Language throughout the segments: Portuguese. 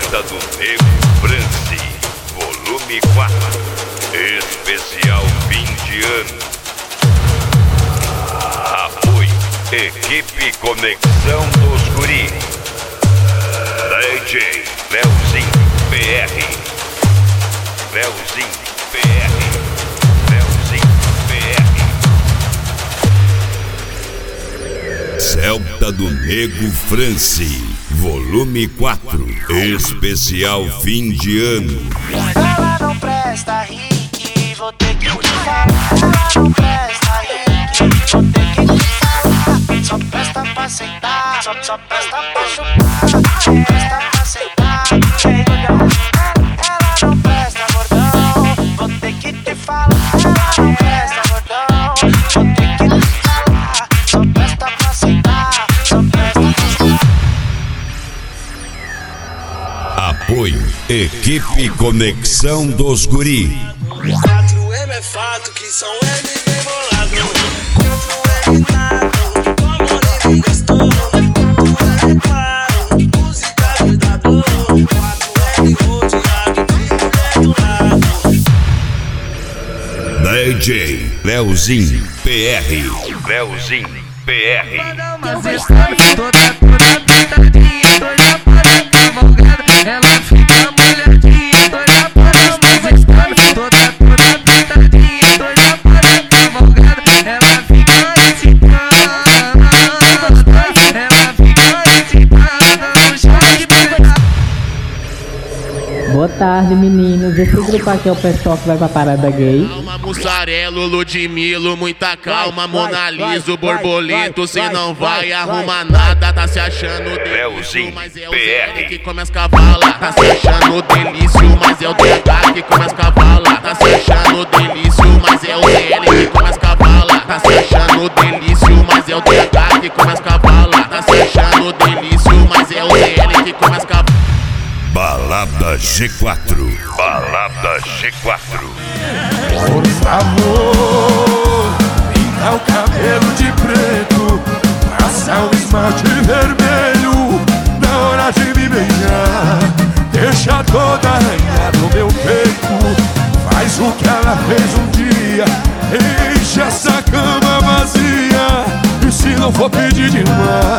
Celta do Nego France, volume 4, especial fim de ano. Apoio, equipe Conexão dos Guri, DJ Leozinho PR, Leozinho PR, Leozinho PR. Celta do Nego France, volume 4, especial fim de ano. Ela não presta, Rick, vou ter que te falar. Ela não presta, Rick, vou ter que te falar. Só presta pra sentar, só presta pra chupar. Só presta pra sentar, ela não presta, gordão, vou ter que te falar. Ela não presta, gordão, vou ter que te falar. Só presta pra sentar, só presta pra chupar. Apoio, equipe Conexão dos Guri. 4M é fato que são M bem bolado. 4M nada, como nem gastou. 4M é claro, música cuidado. 4M rodeado de mulher do lado. DJ Leozinho PR, Leozinho PR. Umas histórias toda pintadinha, toda folgada. Ela fica molhadinha, toda umas histórias toda pintadinha, toda folgada. Ela fica excitada, ela fica excitada no chão de pedra. Boa tarde, meninos. Esse grupo aqui é o pessoal que vai pra parada gay. Calma, mussarelo, Ludmilo, muita calma, Mona Lisa, Borbolito, cê não vai arrumar nada, tá se achando delício, mas é o ZL que come as cavalas, tá se achando delício, mas é o DH que come as cavalas, tá se achando delício, mas é o ZL que come as cavalas, tá se achando delício, mas é o DH que come as cavalas, tá se achando delício, mas é o ZL que come as cavalas. Balada G4, Balada G4. Por favor, pinta o cabelo de preto, passa o esmalte vermelho na hora de me beijar. Deixa toda arranhada no meu peito, faz o que ela fez um dia, enche essa cama vazia, e se não for pedir demais,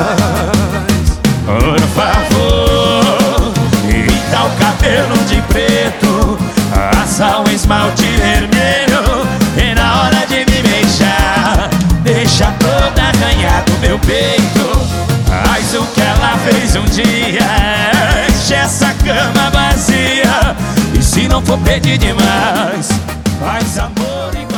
por favor, pinta o cabelo de preto, passa o esmalte vermelho, e na hora de me beijar, deixa toda arranhada no meu peito, faz o que ela fez um dia, enche essa cama vazia, e se não for pedir demais, faz amor e